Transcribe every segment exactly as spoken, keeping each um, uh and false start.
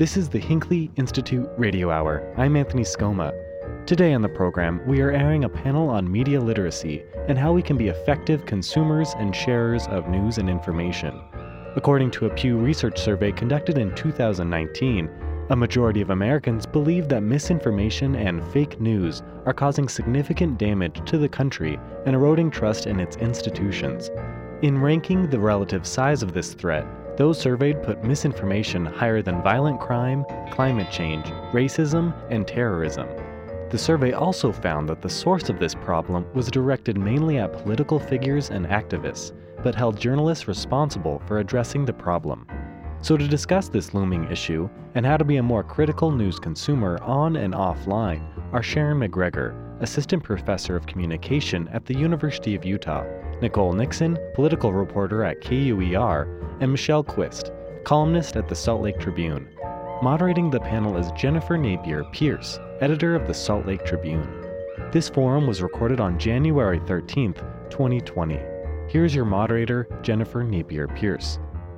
This is the Hinckley Institute Radio Hour. I'm Anthony Scoma. Today on the program, we are airing a panel on media literacy and how we can be effective consumers and sharers of news and information. According to a Pew Research survey conducted in two thousand nineteen, a majority of Americans believe that misinformation and fake news are causing significant damage to the country and eroding trust in its institutions. In ranking the relative size of this threat, those surveyed put misinformation higher than violent crime, climate change, racism, and terrorism. The survey also found that the source of this problem was directed mainly at political figures and activists, but held journalists responsible for addressing the problem. So to discuss this looming issue, and how to be a more critical news consumer on and offline, are Sharon McGregor, Assistant Professor of Communication at the University of Utah, Nicole Nixon, political reporter at K U E R, and Michelle Quist, columnist at the Salt Lake Tribune. Moderating the panel is Jennifer Napier Pierce, editor of the Salt Lake Tribune. This forum was recorded on January thirteenth, twenty twenty. Here's your moderator, Jennifer Napier Pierce.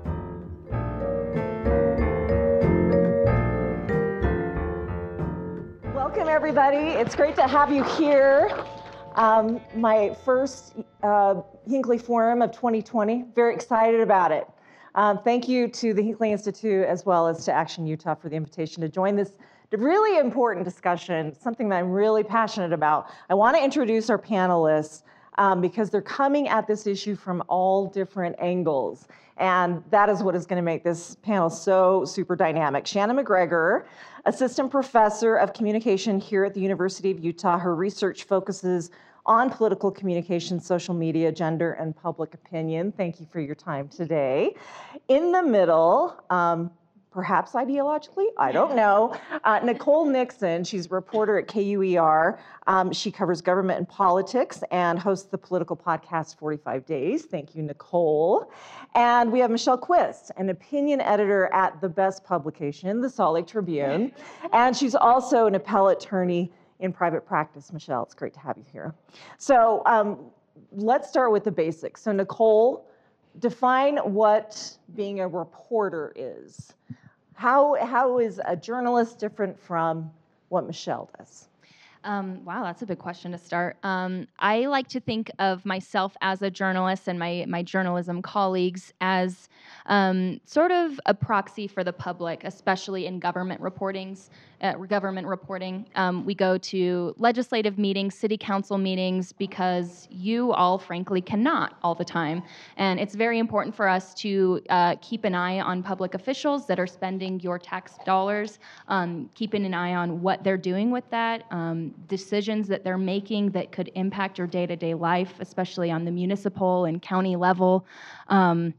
Welcome, everybody. It's great to have you here. Um, my first uh, Hinckley Forum of twenty twenty. Very excited about it. Um, thank you to the Hinckley Institute as well as to Action Utah for the invitation to join this really important discussion, something that I'm really passionate about. I want to introduce our panelists um, because they're coming at this issue from all different angles. And that is what is going to make this panel so super dynamic. Shannon McGregor, Assistant Professor of Communication here at the University of Utah. Her research focuses on political communication, social media, gender, and public opinion. Thank you for your time today. In the middle, um, perhaps ideologically, I don't know, uh, Nicole Nixon. She's a reporter at K U E R. Um, she covers government and politics and hosts the political podcast forty-five days. Thank you, Nicole. And we have Michelle Quist, an opinion editor at the best publication, the Salt Lake Tribune. And she's also an appellate attorney in private practice. Michelle, it's great to have you here. So um, let's start with the basics. So Nicole, define what being a reporter is. How, how is a journalist different from what Michelle does? Um, wow, that's a big question to start. Um, I like to think of myself as a journalist and my, my journalism colleagues as um, sort of a proxy for the public, especially in government reportings. Uh, government reporting. Um, we go to legislative meetings, city council meetings, because you all, frankly, cannot all the time. And it's very important for us to uh, keep an eye on public officials that are spending your tax dollars, um, keeping an eye on what they're doing with that, um, decisions that they're making that could impact your day-to-day life, especially on the municipal and county level. Um,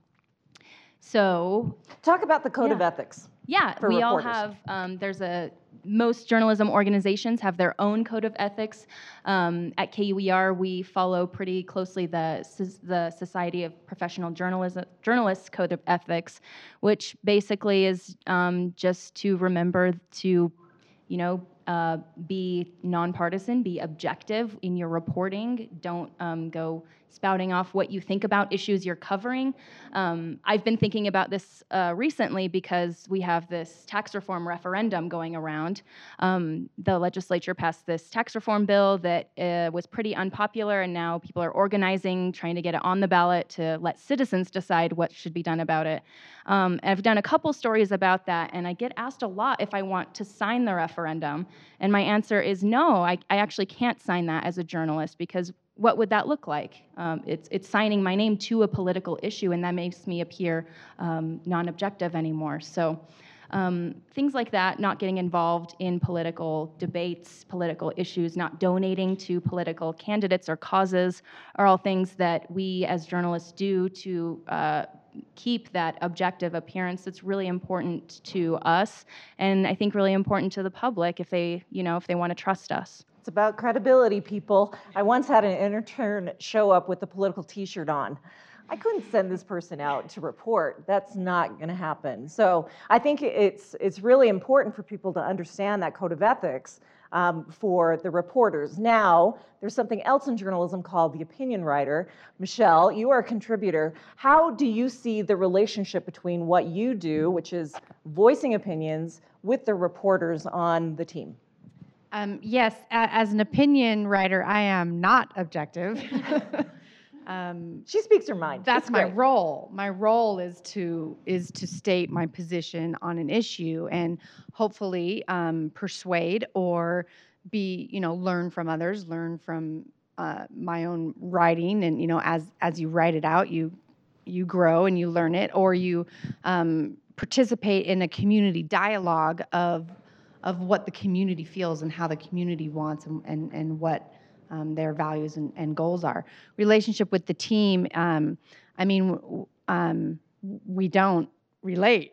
so, talk about the code yeah. of ethics. Yeah, we all have, um, there's a, most journalism organizations have their own code of ethics. Um, at K U E R, we follow pretty closely the, the Society of Professional Journalism, Journalists Code of Ethics, which basically is um, just to remember to, you know, uh, be nonpartisan, be objective in your reporting. Don't um, go spouting off what you think about issues you're covering. Um, I've been thinking about this uh, recently because we have this tax reform referendum going around. Um, the legislature passed this tax reform bill that uh, was pretty unpopular, and now people are organizing, trying to get it on the ballot to let citizens decide what should be done about it. Um, I've done a couple stories about that, and I get asked a lot if I want to sign the referendum, and my answer is no, I, I actually can't sign that as a journalist, because what would that look like? Um, it's, it's signing my name to a political issue, and that makes me appear um, non-objective anymore. So um, things like that, not getting involved in political debates, political issues, not donating to political candidates or causes are all things that we as journalists do to uh, keep that objective appearance that's really important to us, and I think really important to the public if they, you know, if they want to trust us. It's about credibility, people. I once had an intern show up with a political t-shirt on. I couldn't send this person out to report. That's not going to happen. So I think it's it's really important for people to understand that code of ethics, um, for the reporters. Now, there's something else in journalism called the opinion writer. Michelle, you are a contributor. How do you see the relationship between what you do, which is voicing opinions, with the reporters on the team? Um, yes, a- as an opinion writer, I am not objective. um, She speaks her mind. that's It's my great. role. My role is to is to state my position on an issue and hopefully um, persuade or be, you know, learn from others, learn from uh, my own writing, and you know, as as you write it out, you you grow and you learn it, or you um, participate in a community dialogue of of what the community feels and how the community wants and, and, and what um, their values and, and goals are. Relationship with the team, um, I mean, w- um, we don't relate.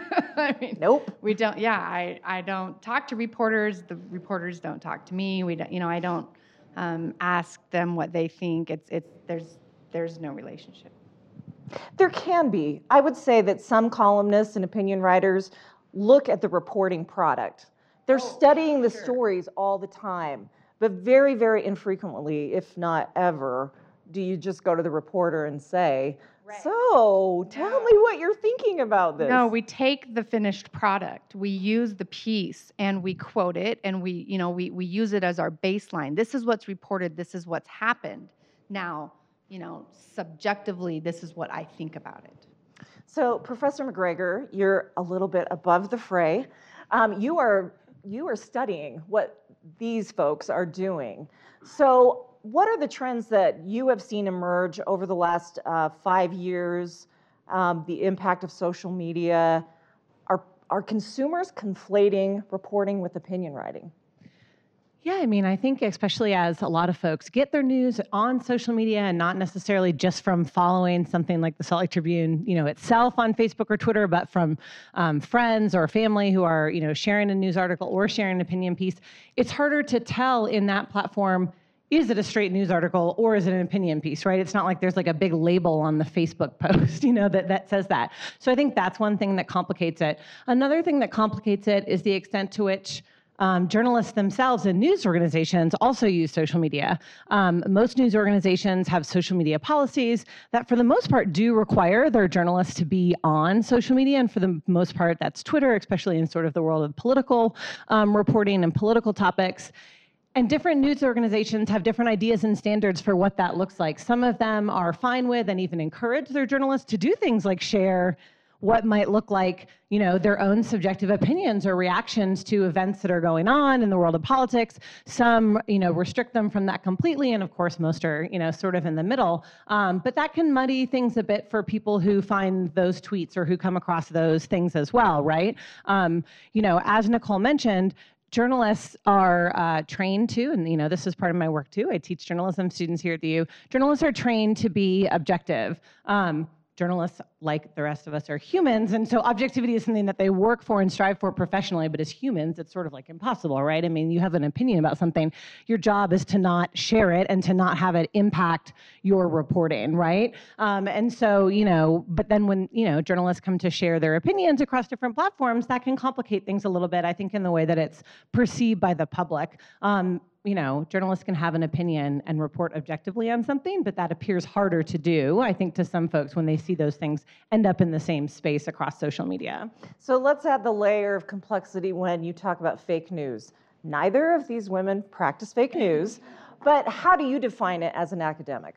I mean, Nope. we don't, yeah, I, I don't talk to reporters. The reporters don't talk to me. We don't, you know, I don't um, ask them what they think. It's, it's, there's, there's no relationship. There can be. I would say that some columnists and opinion writers look at the reporting product. They're Oh, studying the sure. stories all the time, but very, very infrequently, if not ever, do you just go to the reporter and say, Right. so tell No. me what you're thinking about this. No, we take the finished product, we use the piece, and we quote it, and we, you know, we we use it as our baseline. This is what's reported. This is what's happened. Now, you know, subjectively, this is what I think about it. So, Professor McGregor, you're a little bit above the fray. Um, you are you are studying what these folks are doing. So, what are the trends that you have seen emerge over the last uh, five years? Um, the impact of social media. Are are consumers conflating reporting with opinion writing? Yeah, I mean, I think especially as a lot of folks get their news on social media and not necessarily just from following something like the Salt Lake Tribune, you know, itself on Facebook or Twitter, but from um, friends or family who are, you know, sharing a news article or sharing an opinion piece, it's harder to tell in that platform, is it a straight news article or is it an opinion piece, right? It's not like there's like a big label on the Facebook post, you know, that, that says that. So I think that's one thing that complicates it. Another thing that complicates it is the extent to which Um, journalists themselves and news organizations also use social media. Um, most news organizations have social media policies that for the most part do require their journalists to be on social media, and for the most part that's Twitter, especially in sort of the world of political um, reporting and political topics. And different news organizations have different ideas and standards for what that looks like. Some of them are fine with and even encourage their journalists to do things like share what might look like, you know, their own subjective opinions or reactions to events that are going on in the world of politics. Some, you know, restrict them from that completely, and of course, most are, you know, sort of in the middle. Um, but that can muddy things a bit for people who find those tweets or who come across those things as well, right? Um, you know, as Nicole mentioned, journalists are uh, trained to, and you know, this is part of my work too. I teach journalism students here at the U. Journalists are trained to be objective. Um, Journalists, like the rest of us, are humans, and so objectivity is something that they work for and strive for professionally, but as humans, it's sort of like impossible, right? I mean, you have an opinion about something. Your job is to not share it and to not have it impact your reporting, right? Um, and so, you know, but then when, you know, journalists come to share their opinions across different platforms, that can complicate things a little bit, I think, in the way that it's perceived by the public. Um, You know, journalists can have an opinion and report objectively on something, but that appears harder to do, I think, to some folks when they see those things end up in the same space across social media. So let's add the layer of complexity when you talk about fake news. Neither of these women practice fake news, but how do you define it as an academic?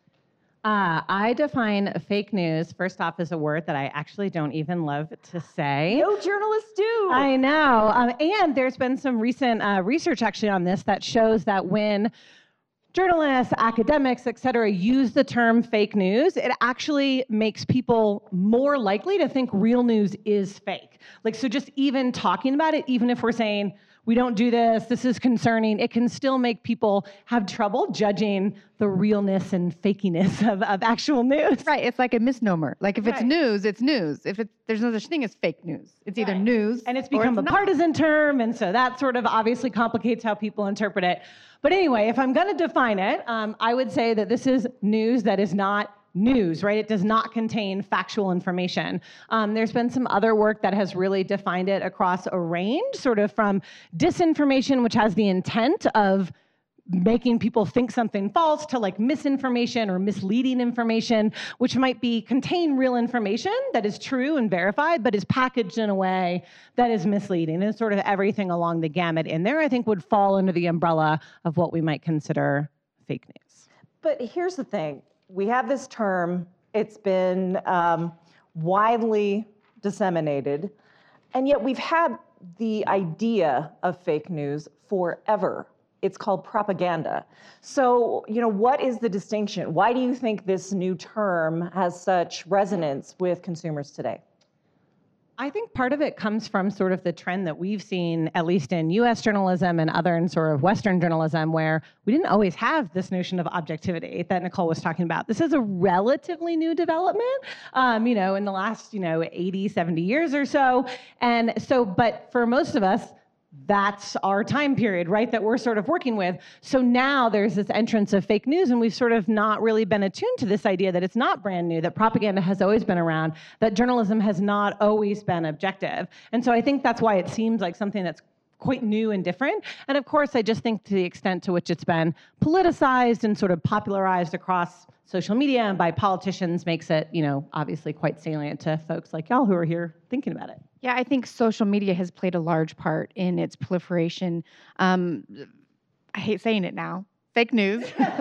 Uh, I define fake news, first off, as a word that I actually don't even love to say. No journalists do. I know. Um, and there's been some recent uh, research actually on this that shows that when journalists, academics, et cetera, use the term fake news, it actually makes people more likely to think real news is fake. Like, so just even talking about it, even if we're saying, we don't do this, this is concerning, it can still make people have trouble judging the realness and fakiness of, of actual news. Right, it's like a misnomer. Like if it's Right. news, it's news. If it's, there's no such thing as fake news. It's either Right. news And it's or become a not. partisan term, and so that sort of obviously complicates how people interpret it. But anyway, if I'm going to define it, um, I would say that this is news that is not news, right? It does not contain factual information. Um, there's been some other work that has really defined it across a range, sort of from disinformation, which has the intent of making people think something false, to like misinformation or misleading information, which might be contain real information that is true and verified, but is packaged in a way that is misleading. And sort of everything along the gamut in there, I think, would fall under the umbrella of what we might consider fake news. But here's the thing. We have this term. It's been um, widely disseminated, and yet we've had the idea of fake news forever. It's called propaganda. So, you know, what is the distinction? Why do you think this new term has such resonance with consumers today? I think part of it comes from sort of the trend that we've seen, at least in U S journalism and other in sort of Western journalism, where we didn't always have this notion of objectivity that Nicole was talking about. This is a relatively new development, um, you know, in the last, you know, eighty, seventy years or so. And so, but for most of us, that's our time period, right, that we're sort of working with. So now there's this entrance of fake news, and we've sort of not really been attuned to this idea that it's not brand new, that propaganda has always been around, that journalism has not always been objective. And so I think that's why it seems like something that's quite new and different. And of course, I just think to the extent to which it's been politicized and sort of popularized across social media and by politicians makes it, you know, obviously quite salient to folks like y'all who are here thinking about it. Yeah, I think social media has played a large part in its proliferation. Um, I hate saying it now, fake news.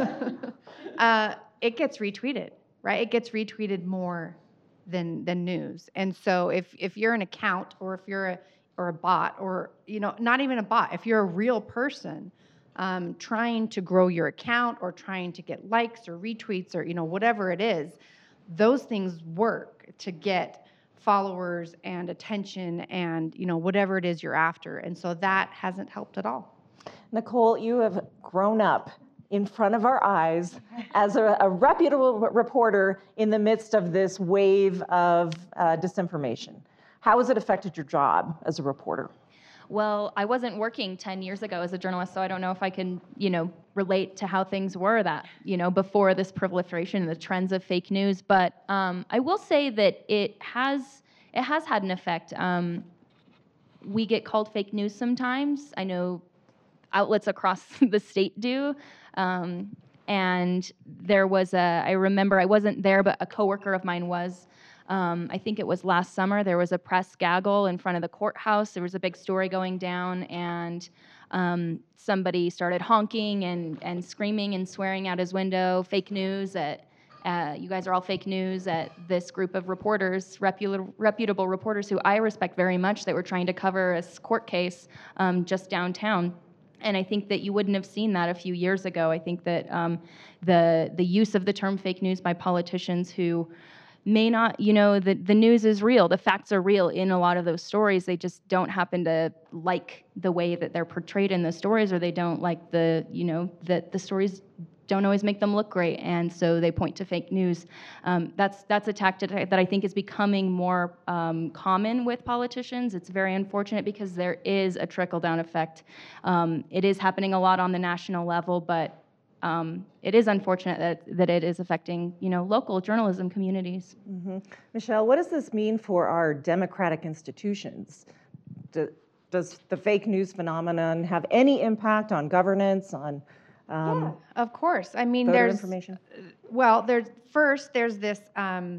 uh, it gets retweeted, right? It gets retweeted more than than news. And so if if you're an account, or if you're a or a bot, or, you know, not even a bot, if you're a real person um, trying to grow your account or trying to get likes or retweets or, you know, whatever it is, those things work to get followers and attention and, you know, whatever it is you're after. And so that hasn't helped at all. Nicole, you have grown up in front of our eyes as a, a reputable reporter in the midst of this wave of uh, disinformation. How has it affected your job as a reporter? Well, I wasn't working ten years ago as a journalist, so I don't know if I can, you know, relate to how things were that, you know, before this proliferation and the trends of fake news. But um, I will say that it has it has had an effect. Um, we get called fake news sometimes. I know outlets across the state do. Um, and there was a, I remember I wasn't there, but a coworker of mine was. Um, I think it was last summer, there was a press gaggle in front of the courthouse. There was a big story going down, and um, somebody started honking and, and screaming and swearing out his window, fake news, at, uh, you guys are all fake news, at this group of reporters, reputable, reputable reporters who I respect very much, that were trying to cover a court case um, just downtown. And I think that you wouldn't have seen that a few years ago. I think that um, the the use of the term fake news by politicians who may not, you know, the, the news is real, the facts are real in a lot of those stories. They just don't happen to like the way that they're portrayed in the stories, or they don't like the, you know, that the stories don't always make them look great, and so they point to fake news. Um, that's that's a tactic that I think is becoming more um, common with politicians. It's very unfortunate because there is a trickle-down effect. Um, it is happening a lot on the national level, but Um, it is unfortunate that, that it is affecting, you know, local journalism communities. Mm-hmm. Michelle, what does this mean for our democratic institutions? Do, does the fake news phenomenon have any impact on governance, on um, yeah, of course. I mean, voter there's information? Well, there's first there's this um,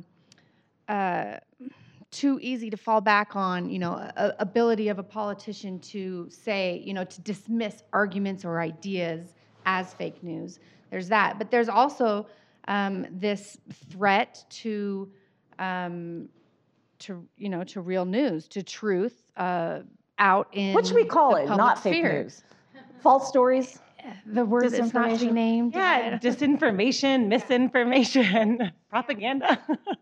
uh, too easy to fall back on, you know, a, ability of a politician to say, you know, to dismiss arguments or ideas as fake news. There's that, but there's also um, this threat to, um, to you know, to real news, to truth uh, out in What should we call it? Not fake sphere. news. False stories. The word that's not to be named. Yeah, disinformation, misinformation, propaganda.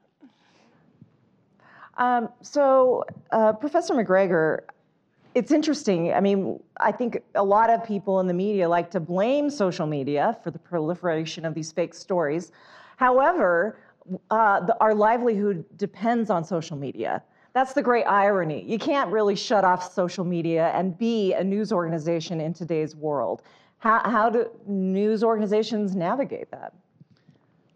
um, so, uh, Professor McGregor, it's interesting. I mean, I think a lot of people in the media like to blame social media for the proliferation of these fake stories. However, uh, the, our livelihood depends on social media. That's the great irony. You can't really shut off social media and be a news organization in today's world. How, how do news organizations navigate that?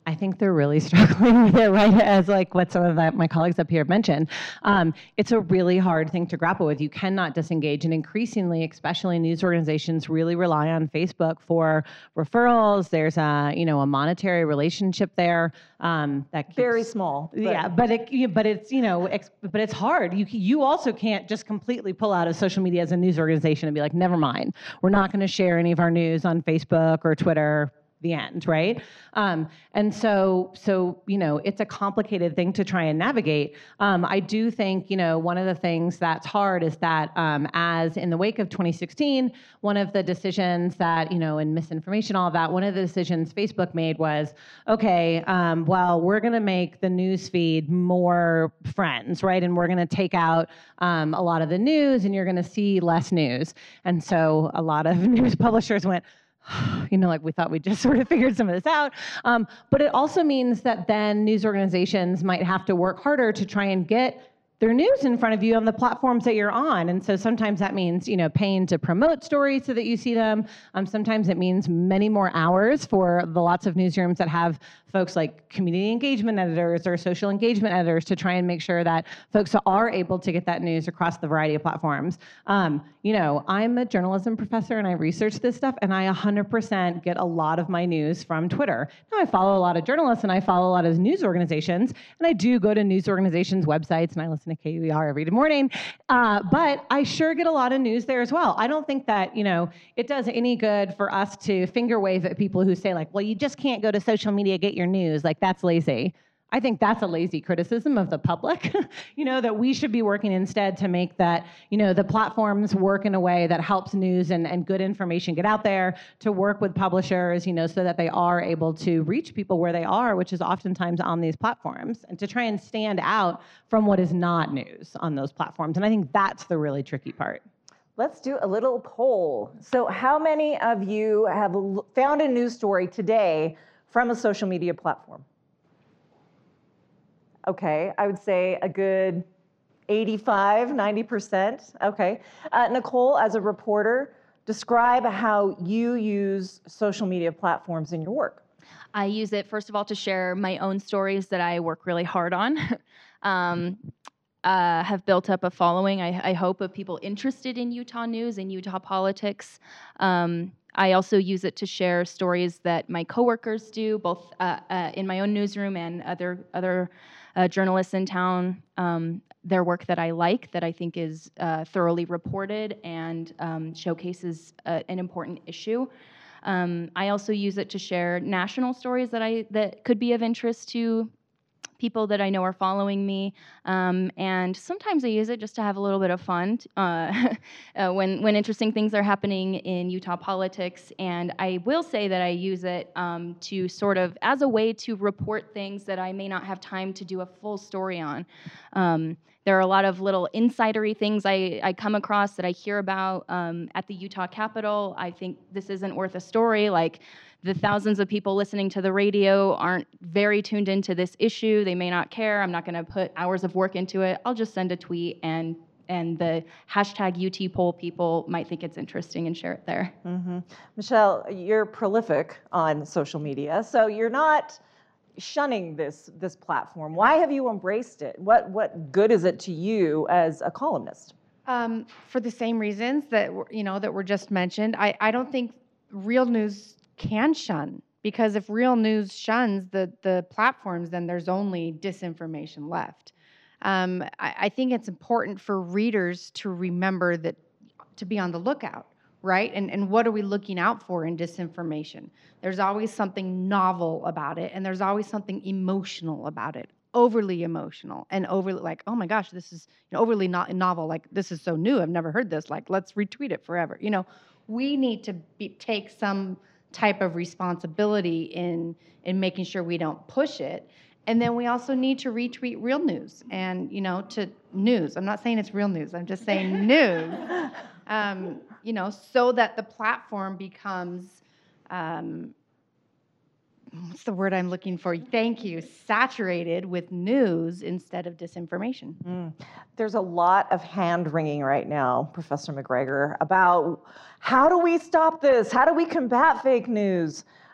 I think they're really struggling with it, right? As like what some of the, my colleagues up here have mentioned. Um, it's a really hard thing to grapple with. You cannot disengage, and increasingly, especially news organizations, really rely on Facebook for referrals. There's a, you know, a monetary relationship there. Um, that keeps, Very small. But. Yeah, but it, but it's, you know, ex, but it's hard. You you also can't just completely pull out of social media as a news organization and be like, never mind, we're not going to share any of our news on Facebook or Twitter. The end, right? Um, and so, so you know, it's a complicated thing to try and navigate. Um, I do think, you know, one of the things that's hard is that um, as in the wake of twenty sixteen, one of the decisions that, you know, and misinformation, all of that, one of the decisions Facebook made was, okay, um, well, we're going to make the news feed more friends, right? And we're going to take out um, a lot of the news, and you're going to see less news. And so a lot of news publishers went, you know, like we thought we just sort of figured some of this out. Um, but it also means that then news organizations might have to work harder to try and get their news in front of you on the platforms that you're on. And so sometimes that means, you know, paying to promote stories so that you see them. Um, sometimes it means many more hours for the lots of newsrooms that have folks like community engagement editors or social engagement editors to try and make sure that folks are able to get that news across the variety of platforms. Um, you know, I'm a journalism professor and I research this stuff, and I one hundred percent get a lot of my news from Twitter. Now, I follow a lot of journalists and I follow a lot of news organizations, and I do go to news organizations' websites and I listen to K U E R every morning, uh, but I sure get a lot of news there as well. I don't think that, you know, it does any good for us to finger wave at people who say like, well, you just can't go to social media, get your news, like that's lazy. I think that's a lazy criticism of the public, you know, that we should be working instead to make that, you know, the platforms work in a way that helps news and, and good information get out there, to work with publishers, you know, so that they are able to reach people where they are, which is oftentimes on these platforms, and to try and stand out from what is not news on those platforms. And I think that's the really tricky part. Let's do a little poll. So how many of you have found a news story today from a social media platform? Okay, I would say a good eighty-five, ninety percent. Okay. Uh, Nicole, as a reporter, describe how you use social media platforms in your work. I use it, first of all, to share my own stories that I work really hard on. um, uh, have built up a following, I, I hope, of people interested in Utah news and Utah politics. Um, I also use it to share stories that my coworkers do, both uh, uh, in my own newsroom and other other uh, journalists in town. Um, their work that I like, that I think is uh, thoroughly reported and um, showcases uh, an important issue. Um, I also use it to share national stories that I that could be of interest to people that I know are following me, um, and sometimes I use it just to have a little bit of fun uh, uh, when when interesting things are happening in Utah politics. And I will say that I use it um, to sort of as a way to report things that I may not have time to do a full story on. Um, there are a lot of little insidery things I, I come across that I hear about um, at the Utah Capitol. I think this isn't worth a story. Like, the thousands of people listening to the radio aren't very tuned into this issue. They may not care. I'm not going to put hours of work into it. I'll just send a tweet, and and the hashtag U T poll people might think it's interesting and share it there. Mm-hmm. Michelle, you're prolific on social media, so you're not shunning this this platform. Why have you embraced it? What what good is it to you as a columnist? Um, for the same reasons that were, you know that were just mentioned. I, I don't think real news can shun, because if real news shuns the the platforms, then there's only disinformation left. Um, I, I think it's important for readers to remember that, to be on the lookout, right? And and what are we looking out for in disinformation? There's always something novel about it, and there's always something emotional about it, overly emotional and overly like, oh my gosh, this is, you know, overly not novel. Like, this is so new, I've never heard this. Like, let's retweet it forever. You know, we need to be, take some type of responsibility in in making sure we don't push it. And then we also need to retweet real news, and, you know, to news. I'm not saying it's real news. I'm just saying news, um, you know, so that the platform becomes, um, what's the word I'm looking for? Thank you. Saturated with news instead of disinformation. Mm. There's a lot of hand wringing right now, Professor McGregor, about how do we stop this? How do we combat fake news?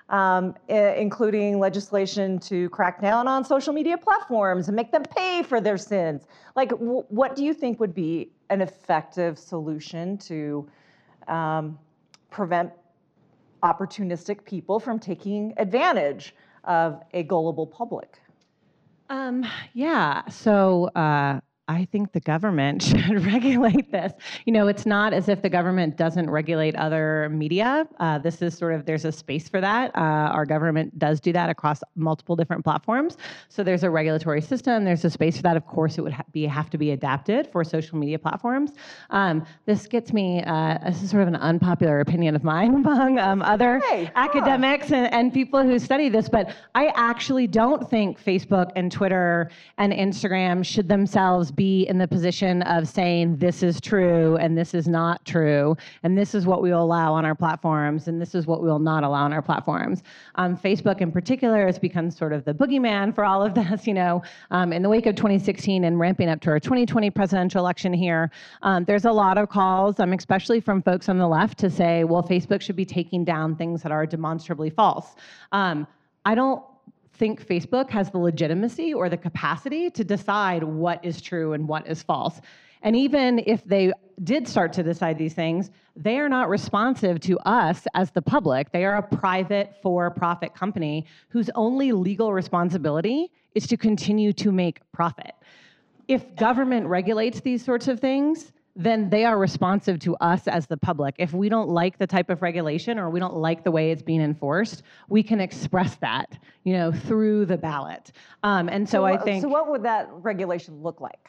um, I- including legislation to crack down on social media platforms and make them pay for their sins. Like, w- what do you think would be an effective solution to um, prevent opportunistic people from taking advantage of a gullible public? Um, yeah, so uh, I think the government should regulate this. You know, it's not as if the government doesn't regulate other media. Uh, this is sort of, there's a space for that. Uh, our government does do that across multiple different platforms. So there's a regulatory system, there's a space for that. Of course, it would ha- be have to be adapted for social media platforms. Um, this gets me, uh, this is sort of an unpopular opinion of mine among um, other Hey, huh. academics and, and people who study this, but I actually don't think Facebook and Twitter and Instagram should themselves be in the position of saying this is true and this is not true, and this is what we will allow on our platforms, and this is what we will not allow on our platforms. Um, Facebook in particular has become sort of the boogeyman for all of this, you know, um, in the wake of twenty sixteen and ramping up to our twenty twenty presidential election here. Um, there's a lot of calls, um, especially from folks on the left, to say, well, Facebook should be taking down things that are demonstrably false. Um, I don't think Facebook has the legitimacy or the capacity to decide what is true and what is false. And even if they did start to decide these things, they are not responsive to us as the public. They are a private for-profit company whose only legal responsibility is to continue to make profit. If government regulates these sorts of things, then they are responsive to us as the public. If we don't like the type of regulation or we don't like the way it's being enforced, we can express that, you know, through the ballot. Um, and so, So I what- think. So what would that regulation look like?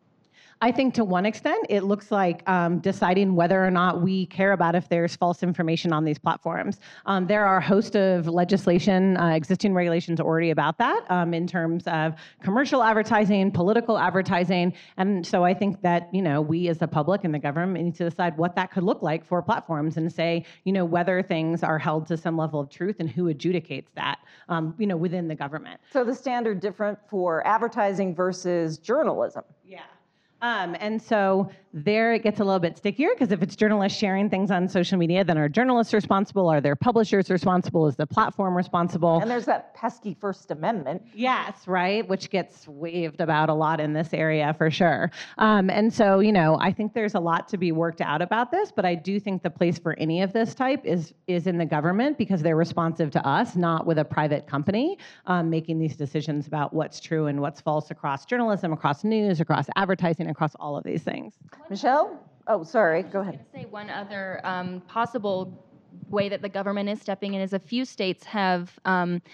I think to one extent, it looks like um, deciding whether or not we care about if there's false information on these platforms. Um, there are a host of legislation, uh, existing regulations already about that um, in terms of commercial advertising, political advertising. And so I think that, you know, we as the public and the government need to decide what that could look like for platforms and say, you know, whether things are held to some level of truth and who adjudicates that, um, you know, within the government. So the standard different for advertising versus journalism. Yeah. Um, and so there it gets a little bit stickier, because if it's journalists sharing things on social media, then are journalists responsible? Are their publishers responsible? Is the platform responsible? And there's that pesky First Amendment. Yes, right, which gets waved about a lot in this area for sure. Um, and so, you know, I think there's a lot to be worked out about this, but I do think the place for any of this type is is in the government, because they're responsive to us, not with a private company um, making these decisions about what's true and what's false across journalism, across news, across advertising, across all of these things. Michelle? Oh, sorry, go ahead. I was going to say one other um, possible way that the government is stepping in is a few states have um,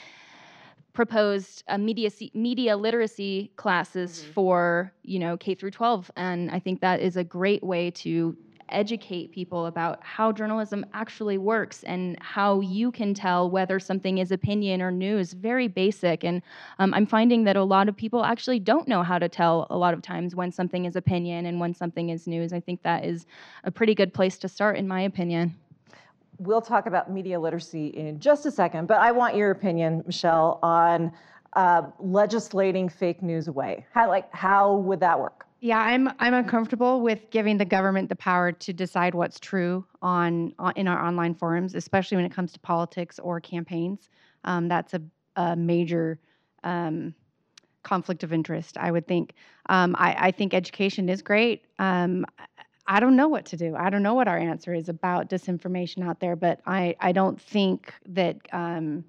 proposed uh, media media literacy classes mm-hmm. for, you know, K through twelve, and I think that is a great way to educate people about how journalism actually works and how you can tell whether something is opinion or news. Very basic, and um, I'm finding that a lot of people actually don't know how to tell a lot of times when something is opinion and when something is news. I think that is a pretty good place to start, in my opinion. We'll talk about media literacy in just a second, but I want your opinion, Michelle, on uh, legislating fake news away. How, like, how would that work? Yeah, I'm I'm uncomfortable with giving the government the power to decide what's true on, on in our online forums, especially when it comes to politics or campaigns. Um, that's a, a major um, conflict of interest, I would think. Um, I, I think education is great. Um, I don't know what to do. I don't know what our answer is about disinformation out there, but I, I don't think that um,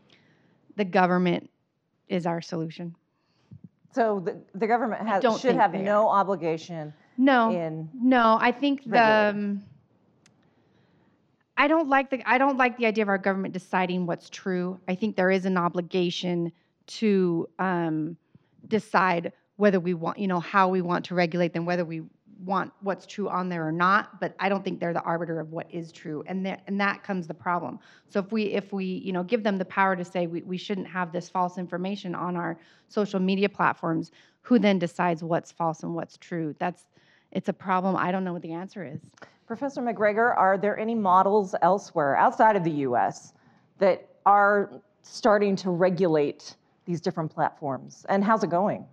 the government is our solution. So the, the government has, don't should think have they no obligation No, in no. I think the um, I don't like the I don't like the idea of our government deciding what's true. I think there is an obligation to um, decide whether we want, you know, how we want to regulate them, whether we want what's true on there or not. But I don't think they're the arbiter of what is true, and that and that comes the problem. So if we if we you know give them the power to say we, we shouldn't have this false information on our social media platforms, who then decides what's false and what's true? That's it's a problem. I don't know what the answer is. Professor McGregor, are there any models elsewhere outside of the U S that are starting to regulate these different platforms? And how's it going?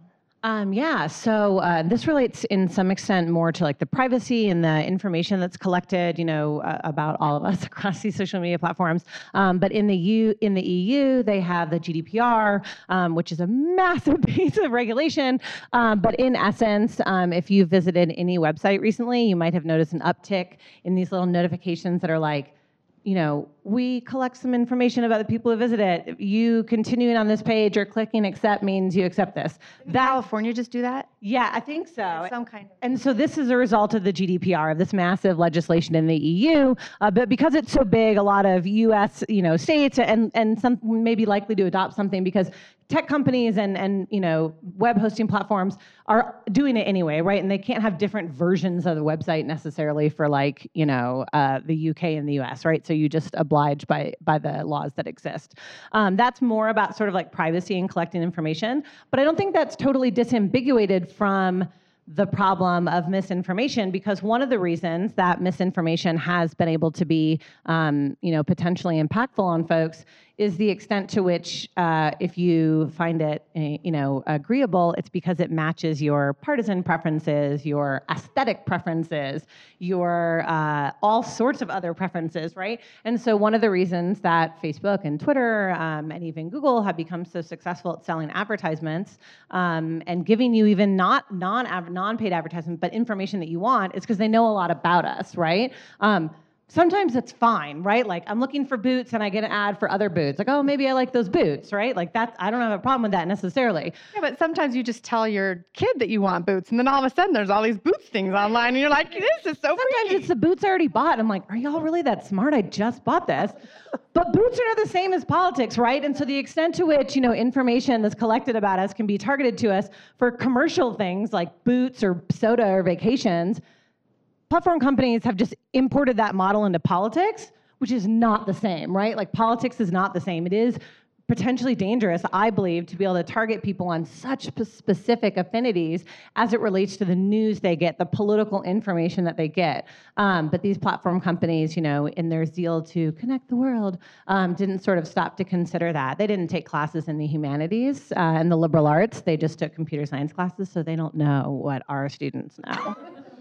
Um, yeah, so uh, this relates in some extent more to like the privacy and the information that's collected, you know, uh, about all of us across these social media platforms. Um, but in the U, in the E U, they have the G D P R, um, which is a massive piece of regulation. Um, but in essence, um, if you visited any website recently, you might have noticed an uptick in these little notifications that are like, you know, we collect some information about the people who visit it. You continuing on this page or clicking accept means you accept this. Did California just do that? Yeah, I think so. Some kind of. And so this is a result of the G D P R, of this massive legislation in the E U. Uh, but because it's so big, a lot of U S, you know, states and and some may be likely to adopt something because tech companies and and you know web hosting platforms are doing it anyway, right? And they can't have different versions of the website necessarily for like you know uh, the U K and the U S, right? So you just oblige by by the laws that exist. Um, that's more about sort of like privacy and collecting information, but I don't think that's totally disambiguated from the problem of misinformation, because one of the reasons that misinformation has been able to be, um, you know, potentially impactful on folks is the extent to which, uh, if you find it, uh, you know, agreeable, it's because it matches your partisan preferences, your aesthetic preferences, your uh, all sorts of other preferences, right? And so one of the reasons that Facebook and Twitter um, and even Google have become so successful at selling advertisements um, and giving you even not non non-paid advertisement, but information that you want, is because they know a lot about us, right? Um, Sometimes it's fine, right? Like I'm looking for boots and I get an ad for other boots. Like, oh, maybe I like those boots, right? Like that's, I don't have a problem with that necessarily. Yeah, but sometimes you just tell your kid that you want boots, and then all of a sudden there's all these boots things online, and you're like, this is so Sometimes freaky. it's the boots I already bought. I'm like, are y'all really that smart? I just bought this. But boots are not the same as politics, right? And so the extent to which, you know, information that's collected about us can be targeted to us for commercial things like boots or soda or vacations, platform companies have just imported that model into politics, which is not the same, right? Like politics is not the same. It is potentially dangerous, I believe, to be able to target people on such specific affinities as it relates to the news they get, the political information that they get. Um, but these platform companies, you know, in their zeal to connect the world, um, didn't sort of stop to consider that. They didn't take classes in the humanities uh, and the liberal arts. They just took computer science classes, so they don't know what our students know.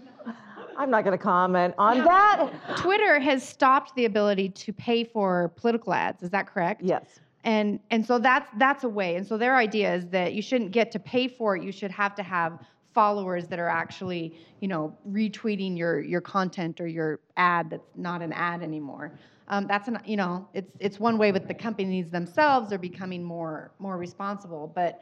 I'm not going to comment on that. Twitter has stopped the ability to pay for political ads. Is that correct? Yes. And and so that's that's a way. And so their idea is that you shouldn't get to pay for it. You should have to have followers that are actually, you know, retweeting your your content or your ad that's not an ad anymore. Um, that's an you know, it's it's one way, but the companies themselves are becoming more more responsible. But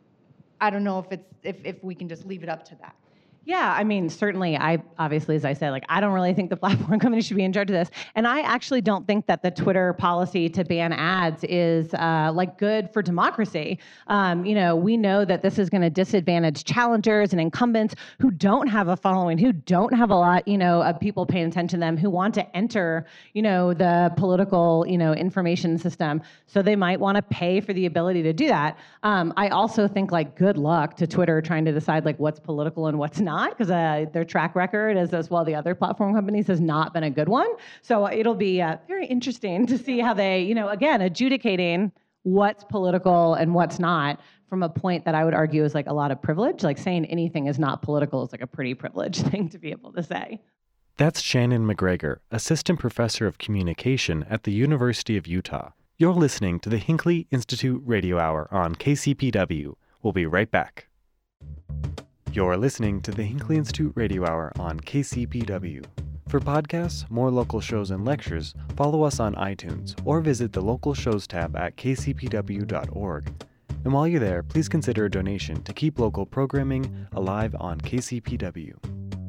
I don't know if it's if if we can just leave it up to that. Yeah, I mean, certainly, I obviously, as I said, like, I don't really think the platform company should be in charge of this. And I actually don't think that the Twitter policy to ban ads is, uh, like, good for democracy. Um, you know, we know that this is going to disadvantage challengers and incumbents who don't have a following, who don't have a lot, you know, of people paying attention to them, who want to enter, you know, the political, you know, information system. So they might want to pay for the ability to do that. Um, I also think, like, good luck to Twitter trying to decide, like, what's political and what's not. Because uh, their track record, as, as well the other platform companies, has not been a good one. So it'll be uh, very interesting to see how they, you know, again, adjudicating what's political and what's not from a point that I would argue is like a lot of privilege. Like saying anything is not political is like a pretty privileged thing to be able to say. That's Shannon McGregor, Assistant Professor of Communication at the University of Utah. You're listening to the Hinckley Institute Radio Hour on K C P W. We'll be right back. You're listening to the Hinckley Institute Radio Hour on K C P W. For podcasts, more local shows, and lectures, follow us on iTunes or visit the local shows tab at k c p w dot org. And while you're there, please consider a donation to keep local programming alive on K C P W.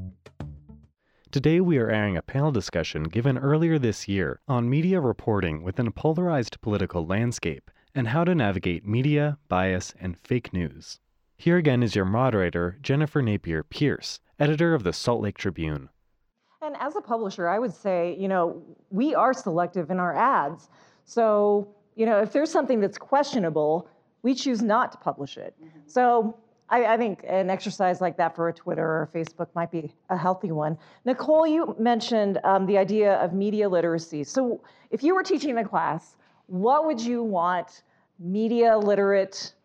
Today we are airing a panel discussion given earlier this year on media reporting within a polarized political landscape and how to navigate media, bias, and fake news. Here again is your moderator, Jennifer Napier Pierce, editor of the Salt Lake Tribune. And as a publisher, I would say, you know, we are selective in our ads. So, you know, if there's something that's questionable, we choose not to publish it. Mm-hmm. So I, I think an exercise like that for a Twitter or a Facebook might be a healthy one. Nicole, you mentioned um, the idea of media literacy. So if you were teaching a class, what would you want media literate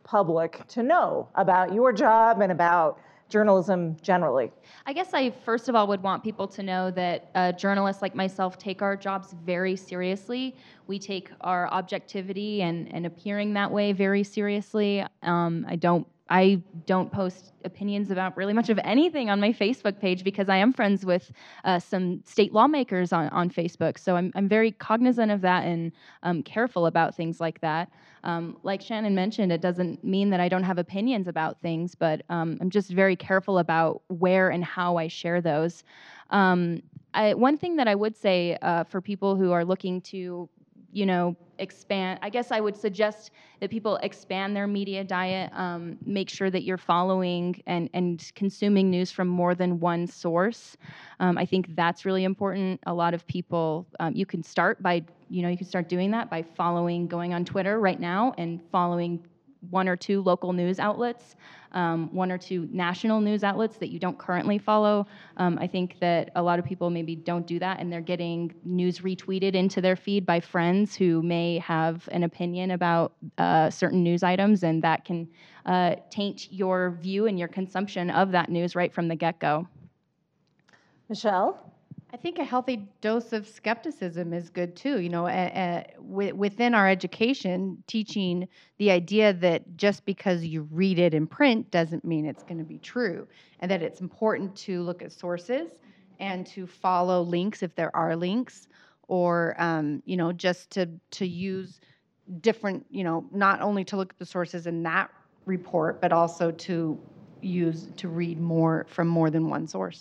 public to know about your job and about journalism generally? I guess I first of all would want people to know that uh, journalists like myself take our jobs very seriously. We take our objectivity and, and appearing that way very seriously. Um, I don't I don't post opinions about really much of anything on my Facebook page because I am friends with uh, some state lawmakers on, on Facebook. So I'm, I'm very cognizant of that and um, careful about things like that. Um, like Shannon mentioned, it doesn't mean that I don't have opinions about things, but um, I'm just very careful about where and how I share those. Um, I, one thing that I would say uh, for people who are looking to, you know, expand, I guess I would suggest that people expand their media diet, um, make sure that you're following and, and consuming news from more than one source. Um, I think that's really important. A lot of people, um, you can start by, you know, you can start doing that by following, going on Twitter right now and following one or two local news outlets, um, one or two national news outlets that you don't currently follow. Um, I think that a lot of people maybe don't do that, and they're getting news retweeted into their feed by friends who may have an opinion about uh, certain news items, and that can uh, taint your view and your consumption of that news right from the get-go. Michelle? I think a healthy dose of skepticism is good too. You know, uh, uh, w- within our education, teaching the idea that just because you read it in print doesn't mean it's going to be true, and that it's important to look at sources and to follow links if there are links, or um, you know, just to to use different, you know, not only to look at the sources in that report, but also to use to read more from more than one source.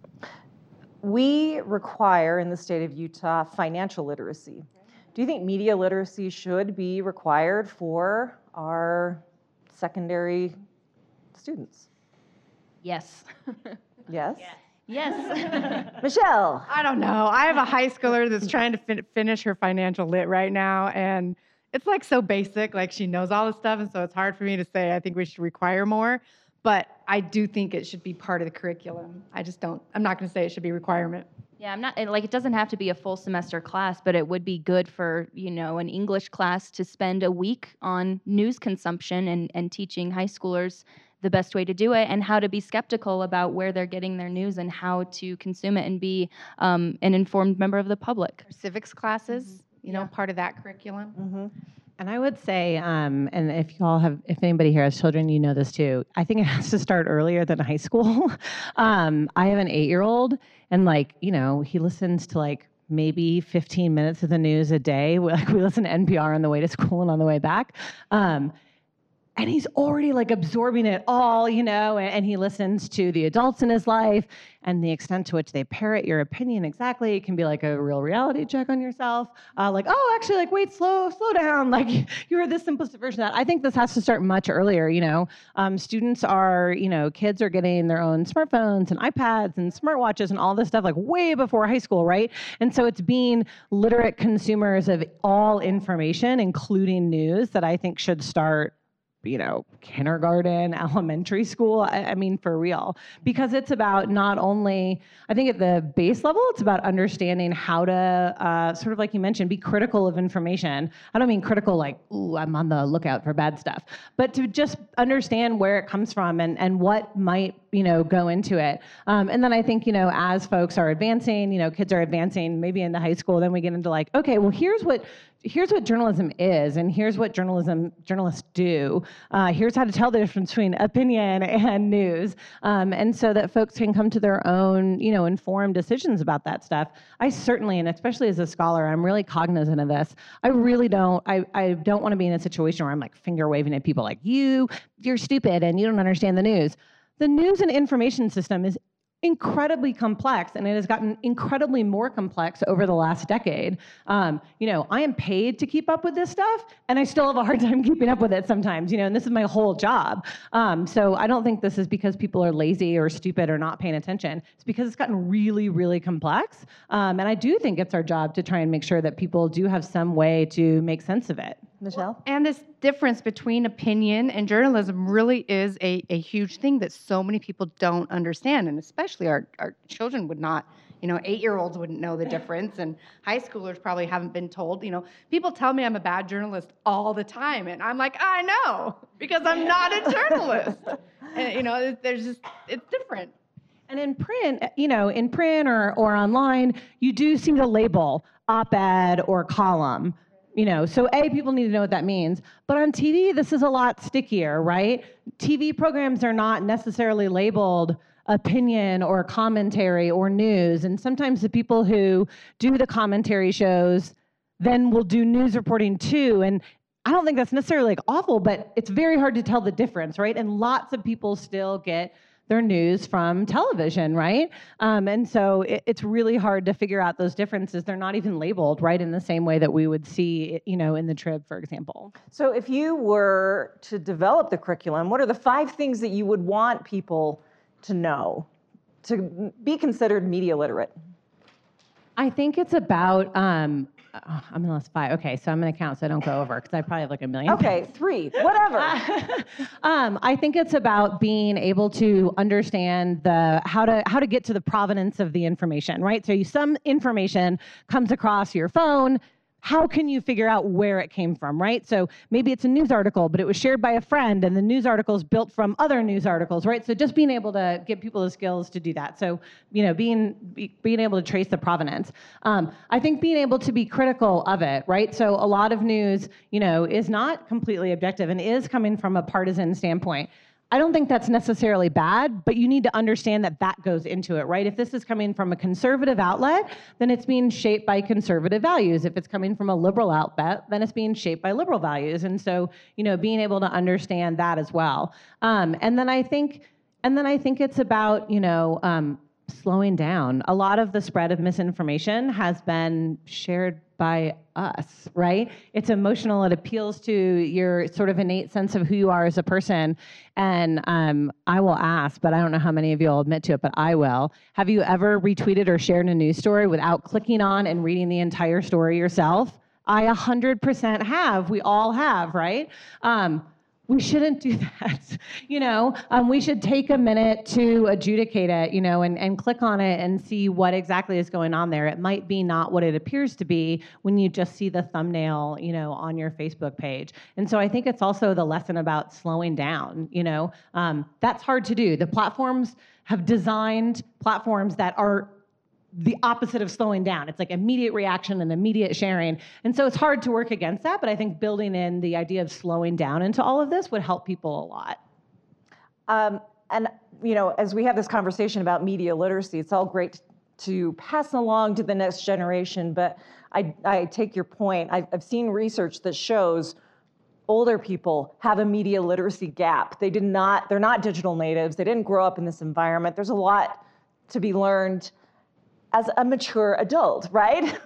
We require in the state of Utah financial literacy. Do you think media literacy should be required for our secondary students? Yes. Yes? Yes. Michelle? I don't know. I have a high schooler that's trying to fin- finish her financial lit right now, and it's like so basic, like she knows all this stuff, and so it's hard for me to say I think we should require more. But I do think it should be part of the curriculum. I just don't, I'm not going to say it should be a requirement. Yeah, I'm not, like, it doesn't have to be a full semester class, but it would be good for, you know, an English class to spend a week on news consumption and, and teaching high schoolers the best way to do it and how to be skeptical about where they're getting their news and how to consume it and be um, an informed member of the public. Or civics classes, mm-hmm. you know, Yeah. part of that curriculum. Mm-hmm. And I would say, um, and if y'all have, if anybody here has children, you know this too. I think it has to start earlier than high school. um, I have an eight-year-old, and like, you know, he listens to like maybe fifteen minutes of the news a day. We, like we listen to N P R on the way to school and on the way back. Um, And he's already like absorbing it all, you know, and, and he listens to the adults in his life and the extent to which they parrot your opinion exactly. It can be like a real reality check on yourself. Uh, like, oh, actually, like, wait, slow, slow down. Like, you were this simplistic version of that. I think this has to start much earlier, you know. Um, students are, you know, kids are getting their own smartphones and iPads and smartwatches and all this stuff like way before high school, right? And so it's being literate consumers of all information, including news, that I think should start, you know, kindergarten, elementary school, I, I mean, for real. Because it's about not only, I think at the base level, it's about understanding how to, uh, sort of like you mentioned, be critical of information. I don't mean critical like, ooh, I'm on the lookout for bad stuff, but to just understand where it comes from and, and what might, you know, go into it. Um, and then I think, you know, as folks are advancing, you know, kids are advancing maybe into high school, then we get into like, okay, well, here's what, here's what journalism is, and here's what journalism journalists do. Uh, here's how to tell the difference between opinion and news, um, and so that folks can come to their own, you know, informed decisions about that stuff. I certainly, and especially as a scholar, I'm really cognizant of this. I really don't, I, I don't want to be in a situation where I'm like finger waving at people like, you, you're stupid and you don't understand the news. The news and information system is incredibly complex, and it has gotten incredibly more complex over the last decade. Um, you know, I am paid to keep up with this stuff, and I still have a hard time keeping up with it sometimes, you know, and this is my whole job. Um, so I don't think this is because people are lazy or stupid or not paying attention. It's because it's gotten really, really complex. Um, and I do think it's our job to try and make sure that people do have some way to make sense of it. Michelle? And this difference between opinion and journalism really is a, a huge thing that so many people don't understand, and especially our, our children would not You know, eight-year-olds wouldn't know the difference, and high schoolers probably haven't been told. You know, people tell me I'm a bad journalist all the time, and I'm like, I know, because I'm not a journalist. And, you know, there's just, it's different. And in print, you know, in print or, or online, you do seem to label op-ed or column, you know, so A, people need to know what that means. But on T V, this is a lot stickier, right? T V programs are not necessarily labeled opinion or commentary or news. And sometimes the people who do the commentary shows then will do news reporting too. And I don't think that's necessarily like awful, but it's very hard to tell the difference, right? And lots of people still get their news from television, right? Um, and so it, it's really hard to figure out those differences. They're not even labeled, right, in the same way that we would see, you know, in the Trib, for example. So if you were to develop the curriculum, what are the five things that you would want people to know to be considered media literate? I think it's about, um, oh, I'm gonna list five. Okay, so I'm gonna count so I don't go over because I probably have like a million. Okay, three, whatever. um, I think it's about being able to understand the how to how to get to the provenance of the information, right? So you, some information comes across your phone. How can you figure out where it came from, right? So maybe it's a news article, but it was shared by a friend, and the news article is built from other news articles, right? So just being able to give people the skills to do that. So, you know, being be, being able to trace the provenance. Um, I think being able to be critical of it, right? So a lot of news, you know, is not completely objective and is coming from a partisan standpoint. I don't think that's necessarily bad, but you need to understand that that goes into it, right? If this is coming from a conservative outlet, then it's being shaped by conservative values. If it's coming from a liberal outlet, then it's being shaped by liberal values. And so, you know, being able to understand that as well. Um, and then I think, and then I think it's about, you know, um, slowing down. A lot of the spread of misinformation has been shared by us, right? It's emotional. It appeals to your sort of innate sense of who you are as a person. And um, I will ask, but I don't know how many of you will admit to it, but I will. Have you ever retweeted or shared a news story without clicking on and reading the entire story yourself? I one hundred percent have. We all have, right? Um, We shouldn't do that, you know. Um, we should take a minute to adjudicate it, you know, and, and click on it and see what exactly is going on there. It might be not what it appears to be when you just see the thumbnail, you know, on your Facebook page. And so I think it's also the lesson about slowing down, you know. Um, that's hard to do. The platforms have designed platforms that are the opposite of slowing down. It's like immediate reaction and immediate sharing. And so it's hard to work against that, but I think building in the idea of slowing down into all of this would help people a lot. Um, and, you know, as we have this conversation about media literacy, it's all great to pass along to the next generation, but I, I take your point. I've, I've seen research that shows older people have a media literacy gap. They did not, they're not digital natives. They didn't grow up in this environment. There's a lot to be learned as a mature adult, right?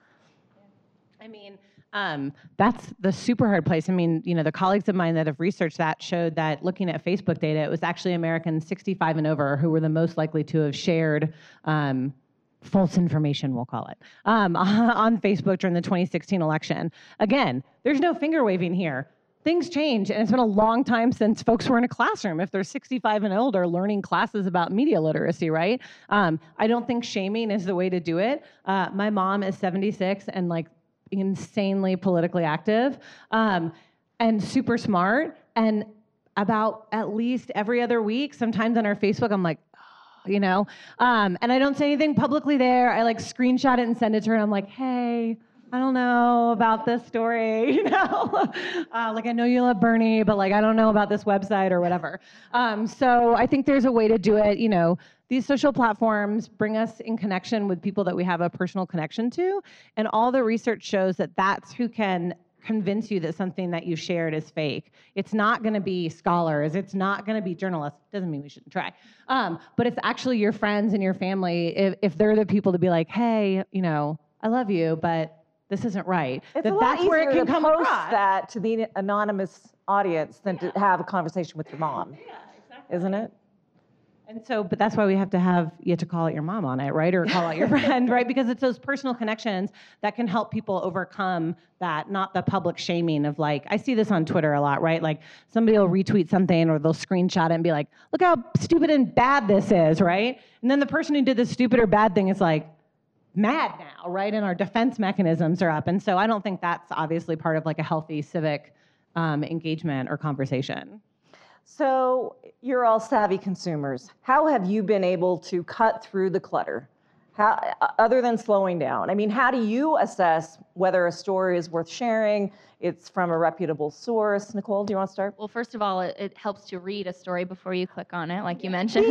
I mean, um, that's the super hard place. I mean, you know, the colleagues of mine that have researched that showed that looking at Facebook data, it was actually Americans sixty-five and over who were the most likely to have shared um, false information, we'll call it, um, on Facebook during the twenty sixteen election. Again, there's no finger waving here. Things change, and it's been a long time since folks were in a classroom, if they're sixty-five and older, learning classes about media literacy, right? Um, I don't think shaming is the way to do it. Uh, my mom is seventy-six and like insanely politically active um, and super smart. And about at least every other week, sometimes on our Facebook, I'm like, oh, you know? Um, and I don't say anything publicly there. I like screenshot it and send it to her, and I'm like, hey, I don't know about this story, you know? uh, like, I know you love Bernie, but like, I don't know about this website or whatever. Um, so I think there's a way to do it. You know, these social platforms bring us in connection with people that we have a personal connection to. And all the research shows that that's who can convince you that something that you shared is fake. It's not gonna be scholars. It's not gonna be journalists. Doesn't mean we shouldn't try. Um, but it's actually your friends and your family, if, if they're the people to be like, hey, you know, I love you, but this isn't right. It's that a lot that's easier where it can to come post across. that to the anonymous audience than Yeah. to have a conversation with your mom, Yeah, exactly. isn't it? And so, but that's why we have to have, you have to call out your mom on it, right? Or call out your friend, right? Because it's those personal connections that can help people overcome that, not the public shaming of like, I see this on Twitter a lot, right? Like somebody will retweet something or they'll screenshot it and be like, look how stupid and bad this is, right? And then the person who did this stupid or bad thing is like, mad now, right? And our defense mechanisms are up. And so I don't think that's obviously part of like a healthy civic um, engagement or conversation. So you're all savvy consumers. How have you been able to cut through the clutter? How, other than slowing down? I mean, how do you assess whether a story is worth sharing? It's from a reputable source. Nicole, do you want to start? Well, first of all, it, it helps to read a story before you click on it, like you mentioned.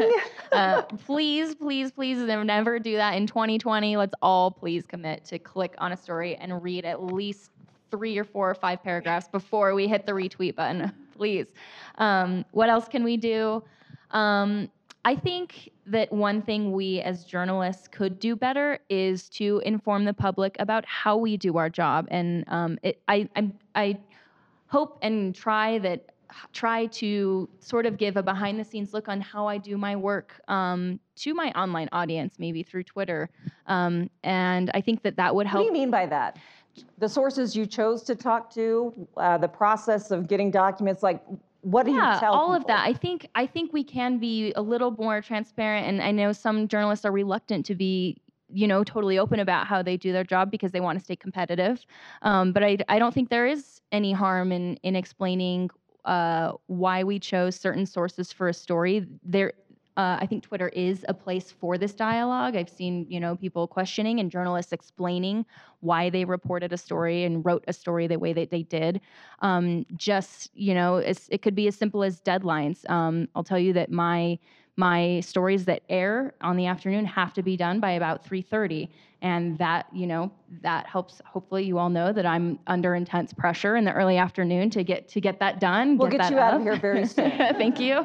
uh, please, please, please never do that in twenty twenty. Let's all please commit to click on a story and read at least three or four or five paragraphs before we hit the retweet button, please. Um, what else can we do? Um, I think that one thing we as journalists could do better is to inform the public about how we do our job. And um, it, I, I, I hope and try that try to sort of give a behind the scenes look on how I do my work um, to my online audience, maybe through Twitter. Um, and I think that that would help. What do you mean by that? The sources you chose to talk to, uh, the process of getting documents, like what do yeah, you tell all people? of that. I think I think we can be a little more transparent, and I know some journalists are reluctant to be, you know, totally open about how they do their job because they want to stay competitive. Um, but I, I don't think there is any harm in in explaining uh, why we chose certain sources for a story. There. Uh, I think Twitter is a place for this dialogue. I've seen, you know, people questioning and journalists explaining why they reported a story and wrote a story the way that they did. Um, just, you know, it's, it could be as simple as deadlines. Um, I'll tell you that my my stories that air on the afternoon have to be done by about three thirty. And that, you know, that helps. Hopefully you all know that I'm under intense pressure in the early afternoon to get to get that done. We'll get, get that you up. out of here very soon. Thank you.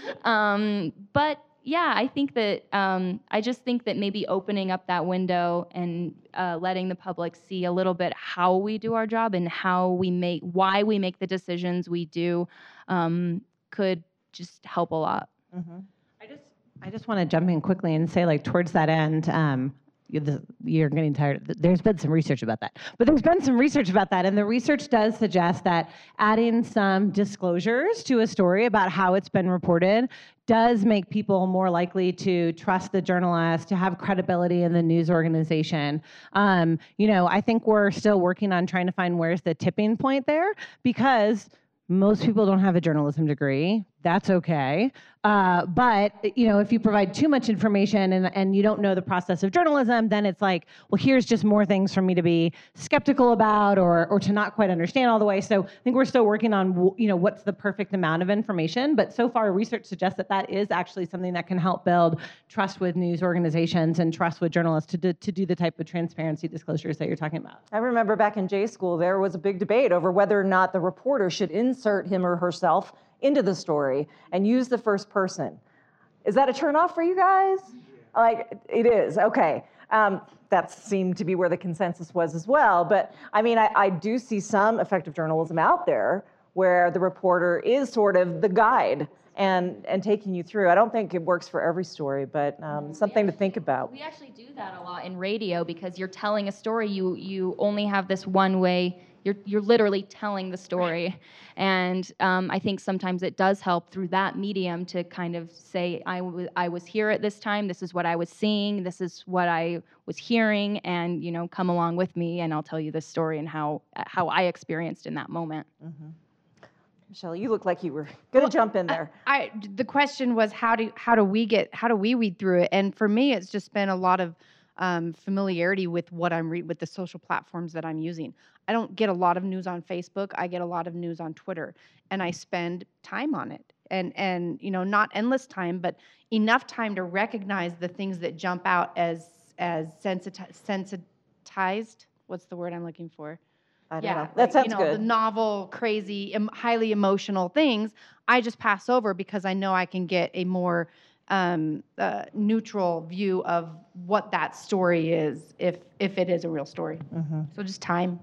Um, but yeah, I think that um, I just think that maybe opening up that window and uh, letting the public see a little bit how we do our job and how we make, why we make the decisions we do, um, could just help a lot. Mm-hmm. I just, I just want to jump in quickly and say, like, towards that end, um, you're getting tired. There's been some research about that. But there's been some research about that, and the research does suggest that adding some disclosures to a story about how it's been reported does make people more likely to trust the journalist, to have credibility in the news organization. Um, you know, I think we're still working on trying to find where's the tipping point there, because most people don't have a journalism degree. That's okay. Uh, but, you know, if you provide too much information and, and you don't know the process of journalism, then it's like, well, here's just more things for me to be skeptical about or or to not quite understand all the way. So I think we're still working on, you know, what's the perfect amount of information. But so far, research suggests that that is actually something that can help build trust with news organizations and trust with journalists to do, to do the type of transparency disclosures that you're talking about. I remember back in J school, there was a big debate over whether or not the reporter should insert him or herself into the story and use the first person. Is that a turnoff for you guys? Like, it is, okay. Um, that seemed to be where the consensus was as well. But I mean, I, I do see some effective journalism out there where the reporter is sort of the guide and, and taking you through. I don't think it works for every story, but um, something actually, to think about. We actually do that a lot in radio because you're telling a story. You you only have this one way. You're you're literally telling the story, and um, I think sometimes it does help through that medium to kind of say, I, w- I was here at this time, this is what I was seeing, this is what I was hearing, and, you know, come along with me and I'll tell you this story and how how I experienced in that moment. Mm-hmm. Michelle, you look like you were going to well, jump in there. I, I, the question was, how do how do we get how do we read through it? And for me, it's just been a lot of um, familiarity with what I'm reading, with the social platforms that I'm using. I don't get a lot of news on Facebook. I get a lot of news on Twitter, and I spend time on it. And and you know, not endless time, but enough time to recognize the things that jump out as as sensiti- sensitized. What's the word I'm looking for? I don't yeah, know. That like, sounds you know, good. The novel, crazy, em- highly emotional things, I just pass over because I know I can get a more um, uh, neutral view of what that story is, if if it is a real story. Mm-hmm. So just time.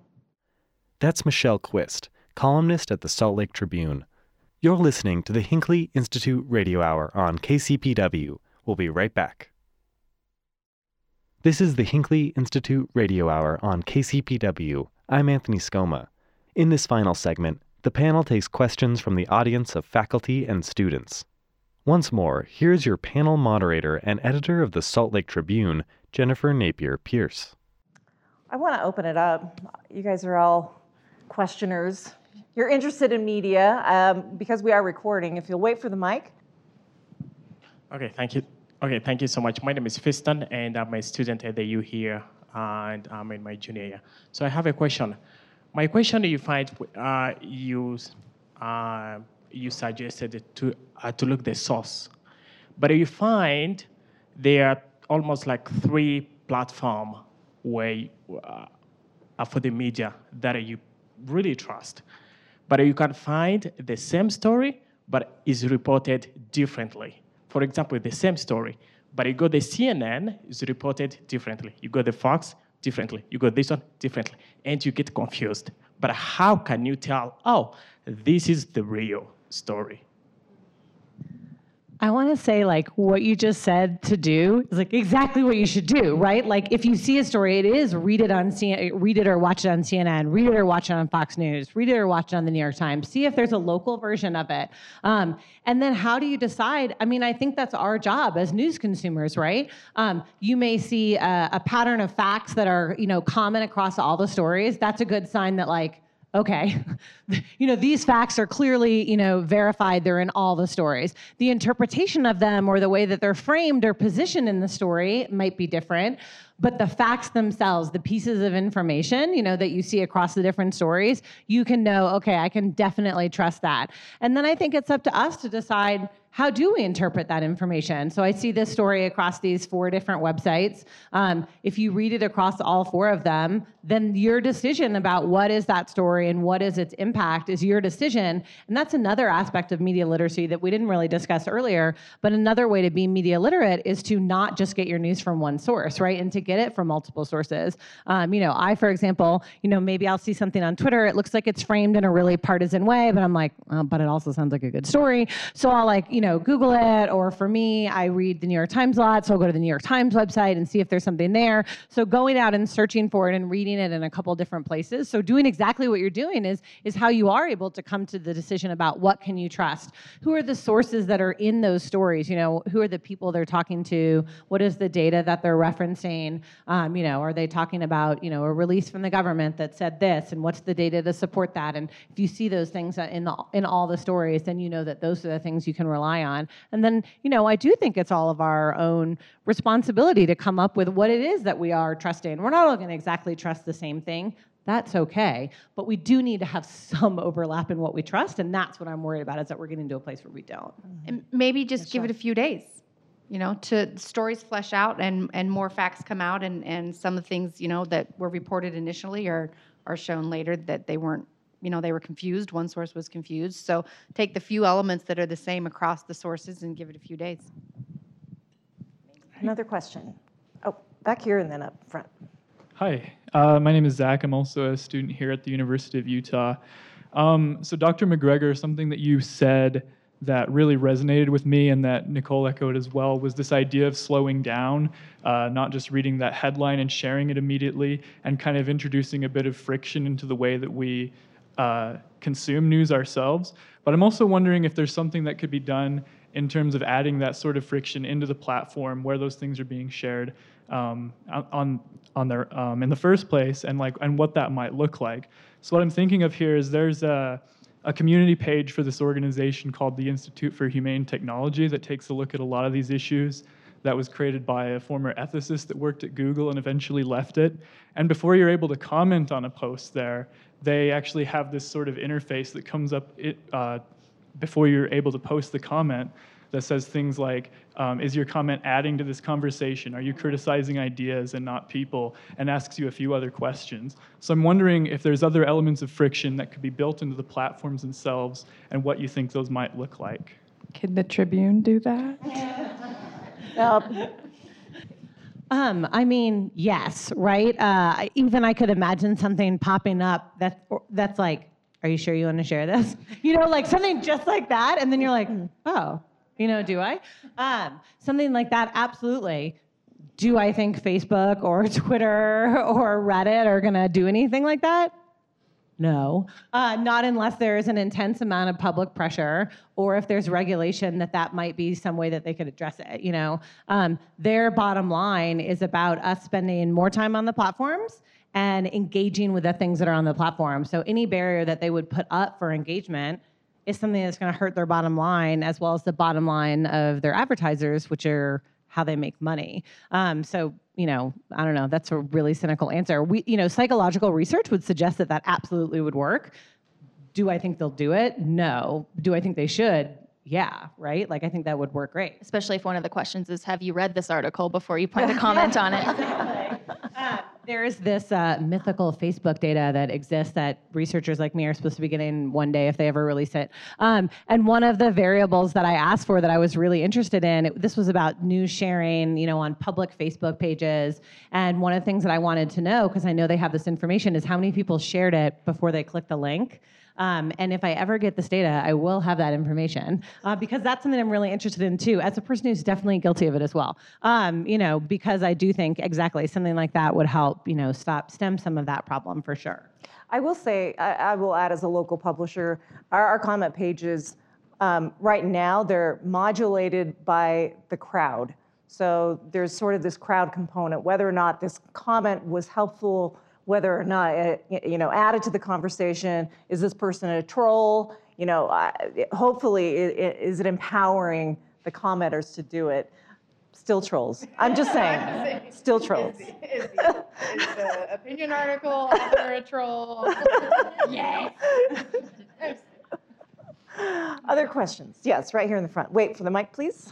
That's Michelle Quist, columnist at the Salt Lake Tribune. You're listening to the Hinckley Institute Radio Hour on K C P W. We'll be right back. This is the Hinckley Institute Radio Hour on K C P W. I'm Anthony Scoma. In this final segment, the panel takes questions from the audience of faculty and students. Once more, here's your panel moderator and editor of the Salt Lake Tribune, Jennifer Napier Pierce. I want to open it up. You guys are all questioners. You're interested in media um, because we are recording. If you'll wait for the mic. Okay, thank you. Okay, thank you so much. My name is Fiston, and I'm a student at the U here, and I'm in my junior year. So I have a question. My question, you find uh, you uh, you suggested to uh, to look the source, but you find there are almost like three platforms where uh, for the media that you really trust, but you can find the same story, but is reported differently. For example, the same story, but you go the C N N is reported differently. You go the Fox differently. You go this one differently, and you get confused. But how can you tell, oh, this is the real story? I want to say, like, what you just said to do is like exactly what you should do, right? Like, if you see a story, it is read it on C N N, read it or watch it on C N N, read it or watch it on Fox News, read it or watch it on the New York Times. See if there's a local version of it, um, and then how do you decide? I mean, I think that's our job as news consumers, right? Um, you may see a, a pattern of facts that are, you know, common across all the stories. That's a good sign that, like, okay, you know, these facts are clearly, you know, verified. They're in all the stories. The interpretation of them or the way that they're framed or positioned in the story might be different, but the facts themselves, the pieces of information, you know, that you see across the different stories, you can know, okay, I can definitely trust that. And then I think it's up to us to decide, how do we interpret that information? So I see this story across these four different websites. Um, if you read it across all four of them, then your decision about what is that story and what is its impact is your decision. And that's another aspect of media literacy that we didn't really discuss earlier. But another way to be media literate is to not just get your news from one source, right? And to get it from multiple sources. Um, you know, I, for example, you know, maybe I'll see something on Twitter. It looks like it's framed in a really partisan way, but I'm like, oh, but it also sounds like a good story. So I'll like, you know, know, Google it, or for me, I read the New York Times a lot, so I'll go to the New York Times website and see if there's something there. So going out and searching for it and reading it in a couple different places. So doing exactly what you're doing is, is how you are able to come to the decision about what can you trust. Who are the sources that are in those stories? You know, who are the people they're talking to? What is the data that they're referencing? Um, you know, are they talking about, you know, a release from the government that said this, and what's the data to support that? And if you see those things in the, in all the stories, then you know that those are the things you can rely on. And then, you know, I do think it's all of our own responsibility to come up with what it is that we are trusting. We're not all going to exactly trust the same thing. That's okay. But we do need to have some overlap in what we trust, and that's what I'm worried about, is that we're getting to a place where we don't. And maybe just Yeah, give sure. it a few days, you know, to stories flesh out and, and more facts come out, and, and some of the things, you know, that were reported initially are, are shown later that they weren't, you know, they were confused. One source was confused. So take the few elements that are the same across the sources and give it a few days. Another question. Oh, back here and then up front. Hi, uh, my name is Zach. I'm also a student here at the University of Utah. Um, so Doctor McGregor, something that you said that really resonated with me and that Nicole echoed as well was this idea of slowing down, uh, not just reading that headline and sharing it immediately, and kind of introducing a bit of friction into the way that we uh, consume news ourselves. But I'm also wondering if there's something that could be done in terms of adding that sort of friction into the platform where those things are being shared um, on on their um, in the first place, and like and what that might look like. So what I'm thinking of here is there's a a community page for this organization called the Institute for Humane Technology that takes a look at a lot of these issues. That was created by a former ethicist that worked at Google and eventually left it. And before you're able to comment on a post there, they actually have this sort of interface that comes up it, uh, before you're able to post the comment that says things like, um, is your comment adding to this conversation? Are you criticizing ideas and not people? And asks you a few other questions. So I'm wondering if there's other elements of friction that could be built into the platforms themselves and what you think those might look like. Can the Tribune do that? Uh, Um, I mean, yes, right? Uh, even I could imagine something popping up that that's like, are you sure you want to share this? You know, like something just like that, and then you're like, oh, you know, do I? Um, something like that, absolutely. Do I think Facebook or Twitter or Reddit are going to do anything like that? No, uh, not unless there is an intense amount of public pressure, or if there's regulation that that might be some way that they could address it. You know, um, their bottom line is about us spending more time on the platforms and engaging with the things that are on the platform. So any barrier that they would put up for engagement is something that's going to hurt their bottom line, as well as the bottom line of their advertisers, which are how they make money. Um, so, you know, I don't know, that's a really cynical answer. We, you know, psychological research would suggest that that absolutely would work. Do I think they'll do it? No. Do I think they should? Yeah, right? Like, I think that would work great. Especially if one of the questions is, have you read this article before you plan to comment on it? uh, there is this uh, mythical Facebook data that exists that researchers like me are supposed to be getting one day if they ever release it. Um, and one of the variables that I asked for that I was really interested in, it, this was about news sharing, you know, on public Facebook pages. And one of the things that I wanted to know, because I know they have this information, is how many people shared it before they clicked the link. Um, and if I ever get this data, I will have that information uh, because that's something I'm really interested in too, as a person who's definitely guilty of it as well. Um, you know, because I do think exactly something like that would help, you know, stop stem some of that problem for sure. I will say, I, I will add as a local publisher, our, our comment pages, um, right now, they're modulated by the crowd. So there's sort of this crowd component, whether or not this comment was helpful, whether or not it, you know, added to the conversation. Is this person a troll? You know, uh, hopefully, it, it, is it empowering the commenters to do it? Still trolls. I'm just saying, still trolls. Is, the, is, the, is the opinion article author a troll? Yes. Other questions? Yes, right here in the front. Wait for the mic, please.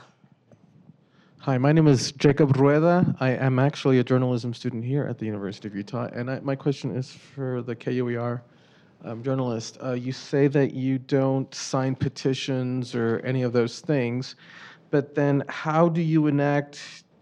Hi, my name is Jacob Rueda. I am actually a journalism student here at the University of Utah, and I, my question is for the K U E R um, journalist. Uh, you say that you don't sign petitions or any of those things, but then how do you enact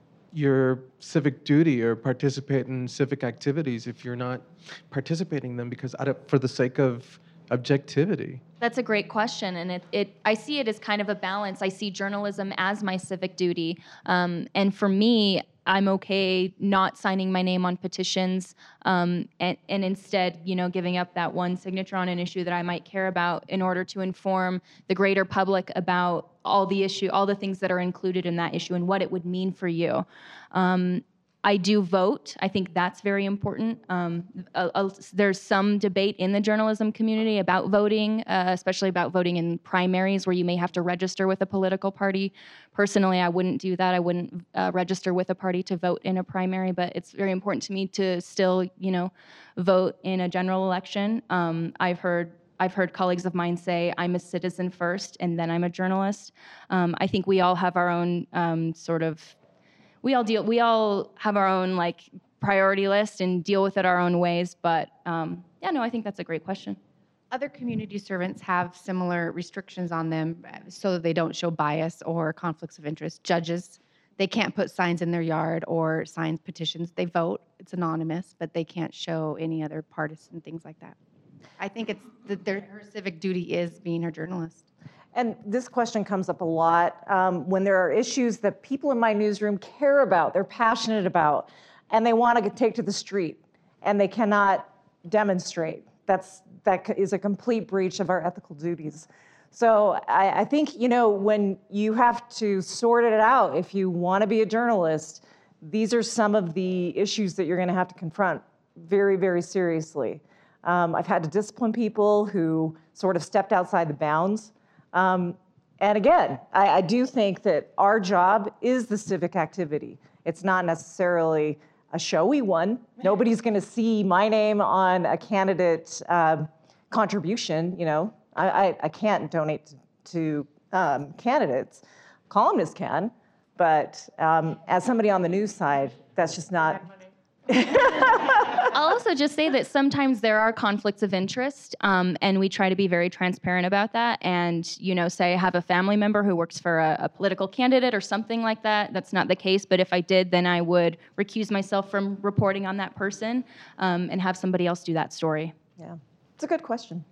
your civic duty or participate in civic activities if you're not participating in them because out of, for the sake of objectivity? That's a great question, and it, it I see it as kind of a balance. I see journalism as my civic duty, um, and for me, I'm okay not signing my name on petitions, um, and, and instead, you know, giving up that one signature on an issue that I might care about in order to inform the greater public about all the issue, all the things that are included in that issue, and what it would mean for you. Um, I do vote. I think that's very important. Um, uh, uh, there's some debate in the journalism community about voting, uh, especially about voting in primaries where you may have to register with a political party. Personally, I wouldn't do that. I wouldn't uh, register with a party to vote in a primary, but it's very important to me to still, you know, vote in a general election. Um, I've heard I've heard colleagues of mine say, I'm a citizen first, and then I'm a journalist. Um, I think we all have our own um, sort of We all deal. We all have our own like priority list and deal with it our own ways. But um, yeah, no, I think that's a great question. Other community servants have similar restrictions on them so that they don't show bias or conflicts of interest. Judges, they can't put signs in their yard or sign petitions. They vote. It's anonymous, but they can't show any other partisan things like that. I think it's that their her civic duty is being her journalist. And this question comes up a lot um, when there are issues that people in my newsroom care about, they're passionate about, and they want to take to the street, and they cannot demonstrate. That's, that is a complete breach of our ethical duties. So I, I think, you know, when you have to sort it out, if you want to be a journalist, these are some of the issues that you're going to have to confront very, very seriously. Um, I've had to discipline people who sort of stepped outside the bounds. Um, and again, I, I do think that our job is the civic activity. It's not necessarily a showy one. Nobody's going to see my name on a candidate um, contribution. You know, I, I, I can't donate to, to um, candidates. Columnists can, but um, as somebody on the news side, that's just not. I'll also just say that sometimes there are conflicts of interest, um, and we try to be very transparent about that. And, you know, say I have a family member who works for a, a political candidate or something like that. That's not the case, but if I did, then I would recuse myself from reporting on that person um, and have somebody else do that story. Yeah, it's a good question.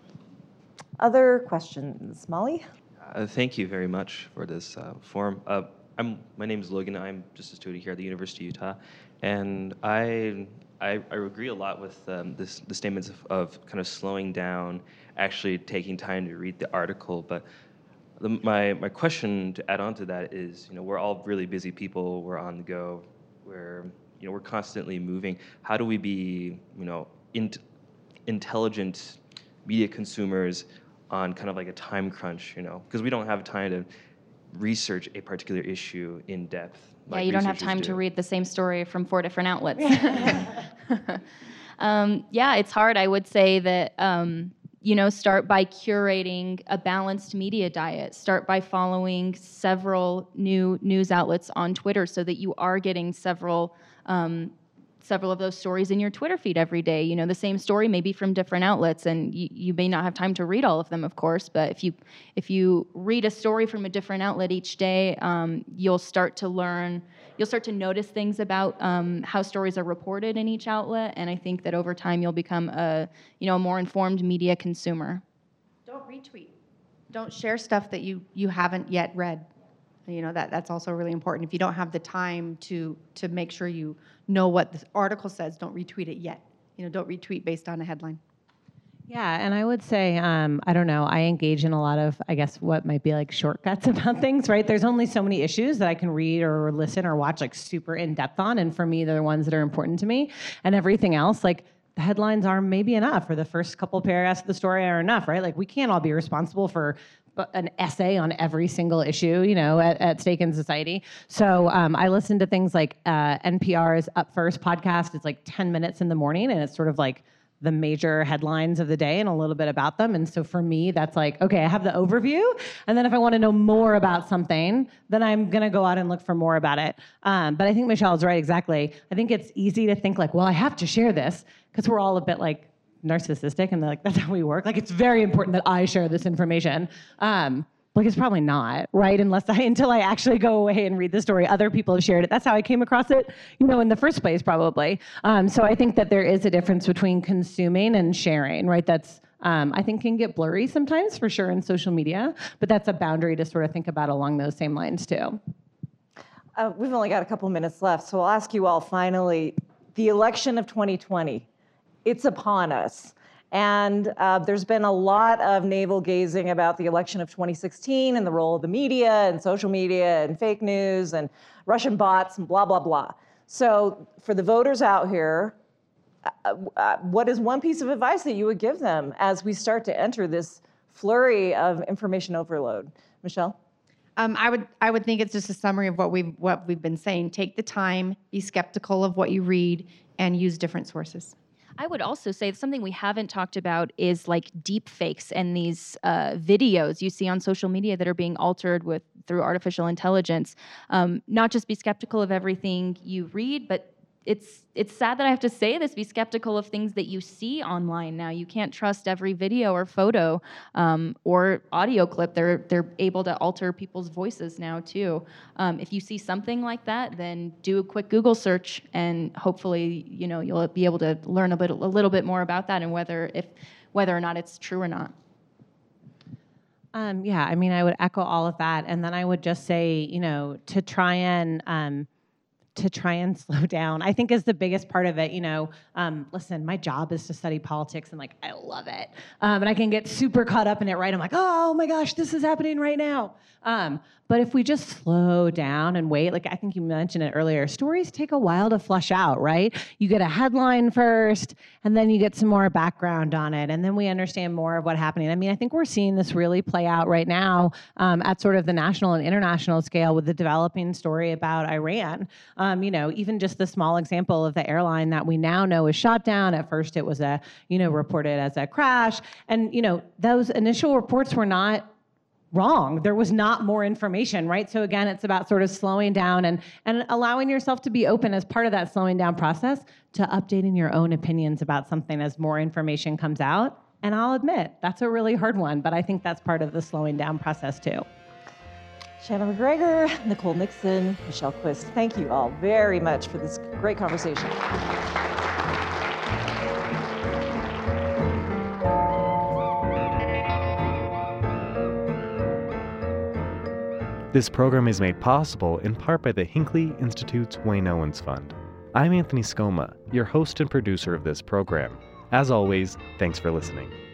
Other questions? Molly? Uh, thank you very much for this uh, forum. Uh, I'm, my name is Logan. I'm just a student here at the University of Utah. And I I, I agree a lot with um, this, the statements of, of kind of slowing down, actually taking time to read the article. But the, my, my question to add on to that is, you know, we're all really busy people. We're on the go. We're, you know, we're constantly moving. How do we be, you know, in, intelligent media consumers on kind of like a time crunch, you know, because we don't have time to research a particular issue in depth. Yeah, like you don't have researchers time do. to read the same story from four different outlets. um, yeah, it's hard. I would say that, um, you know, start by curating a balanced media diet. Start by following several new news outlets on Twitter so that you are getting several um, several of those stories in your Twitter feed every day. You know, the same story maybe from different outlets, and you, you may not have time to read all of them, of course, but if you if you read a story from a different outlet each day, um, you'll start to learn, you'll start to notice things about um, how stories are reported in each outlet, and I think that over time you'll become a, you know, a more informed media consumer. Don't retweet. Don't share stuff that you, you haven't yet read. You know, that, that's also really important. If you don't have the time to to make sure you know what the article says, don't retweet it yet. You know, don't retweet based on a headline. Yeah, and I would say, um, I don't know, I engage in a lot of, I guess, what might be like shortcuts about things, right? There's only so many issues that I can read or listen or watch like super in depth on, and for me, they're the ones that are important to me. And everything else, like, the headlines are maybe enough, or the first couple paragraphs of the story are enough, right? Like, we can't all be responsible for an essay on every single issue, you know, at, at stake in society. So um, I listen to things like uh, N P R's Up First podcast. It's like ten minutes in the morning, and it's sort of like the major headlines of the day and a little bit about them. And so for me, that's like, okay, I have the overview, and then if I want to know more about something, then I'm going to go out and look for more about it. Um, but I think Michelle's right, exactly. I think it's easy to think like, well, I have to share this, because we're all a bit like narcissistic, and like that's how we work. Like, it's very important that I share this information. Um, like, it's probably not, right? Unless I, until I actually go away and read the story, other people have shared it. That's how I came across it, you know, in the first place, probably. Um, so I think that there is a difference between consuming and sharing, right? That's, um, I think, can get blurry sometimes, for sure, in social media, but that's a boundary to sort of think about along those same lines too. Uh, we've only got a couple minutes left, so I'll ask you all finally, the election of twenty twenty. It's upon us. And uh, there's been a lot of navel-gazing about the election of twenty sixteen and the role of the media and social media and fake news and Russian bots and blah, blah, blah. So for the voters out here, uh, uh, what is one piece of advice that you would give them as we start to enter this flurry of information overload? Michelle? Um, I would I would think it's just a summary of what we've what we've been saying. Take the time, be skeptical of what you read, and use different sources. I would also say something we haven't talked about is like deep fakes and these uh, videos you see on social media that are being altered with through artificial intelligence. Um, not just be skeptical of everything you read, but it's it's sad that I have to say this, be skeptical of things that you see online now. You can't trust every video or photo um, or audio clip. They're they're able to alter people's voices now too. Um, if you see something like that, then do a quick Google search, and hopefully, you know, you'll be able to learn a bit a little bit more about that and whether if whether or not it's true or not. Um, yeah, I mean, I would echo all of that, and then I would just say, you know, to try and um, to try and slow down, I think is the biggest part of it. You know, um, listen, my job is to study politics, and like, I love it. Um, and I can get super caught up in it, right? I'm like, oh my gosh, this is happening right now. Um, but if we just slow down and wait, like I think you mentioned it earlier, stories take a while to flush out, right? You get a headline first, and then you get some more background on it, and then we understand more of what's happening. I mean, I think we're seeing this really play out right now um, at sort of the national and international scale with the developing story about Iran. Um, you know, even just the small example of the airline that we now know is shot down. At first, it was a, you know, reported as a crash, and you know, those initial reports were not wrong. There was not more information, right? So again, it's about sort of slowing down and, and allowing yourself to be open as part of that slowing down process to updating your own opinions about something as more information comes out. And I'll admit, that's a really hard one, but I think that's part of the slowing down process too. Shannon McGregor, Nicole Nixon, Michelle Quist, thank you all very much for this great conversation. This program is made possible in part by the Hinckley Institute's Wayne Owens Fund. I'm Anthony Scoma, your host and producer of this program. As always, thanks for listening.